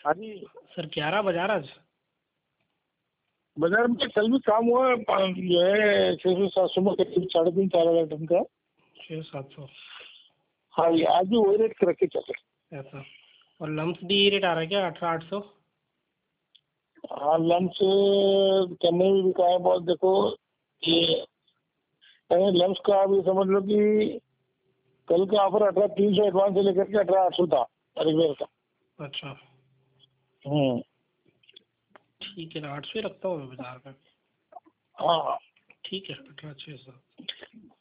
हाँ जी सर 11 बाजार आज बाजार में कल भी काम हुआ है, जो है 600-700 में करीब 3.5-4 हज़ार टन का। 600-700। हाँ जी आज भी वही रेट रख के चले। ऐसा। और लम्स भी रेट आ रहा है क्या 18-800? हाँ लम्स चेन्नई में बिका है बहुत। देखो ये लम्स का आप ये समझ लो कि कल का ऑफर 18,300 एडवांस से लेकर के 18,800 था रिवेयर का। अच्छा हम्म। ठीक है ना, 800 ही रखता हूँ मैं बाजार में। हाँ ठीक है 18,600।